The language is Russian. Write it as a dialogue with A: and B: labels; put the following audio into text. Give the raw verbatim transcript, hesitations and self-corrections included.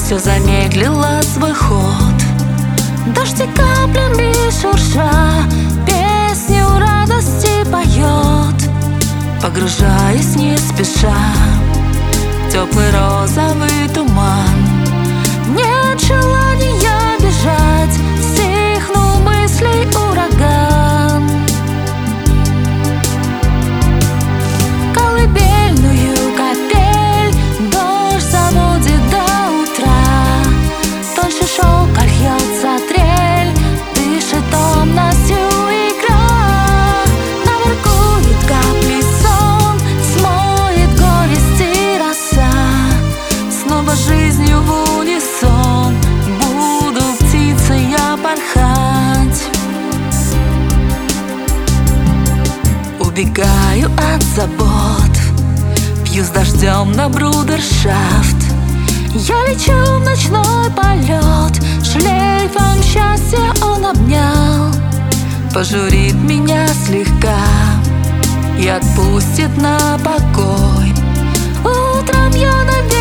A: все замедлило свой ход. Дождь и каплями шурша песню радости поет, погружаясь не спеша в теплый розовый туман. Нет желания бежать, стихнул мыслей ураган. Колыбельную капель дождь заводит до утра. Тоньше шелка льется трель, дышит томностью игра. Наворкует капли сон, смоет горести роса. Снова жизнью в унисон буду птицей я порхать. Убегаю от забот, пью с дождем на брудершафт. Я лечу в ночной полет, шлейфом счастья он обнял. Пожурит меня слегка и отпустит на покой. Утром я навек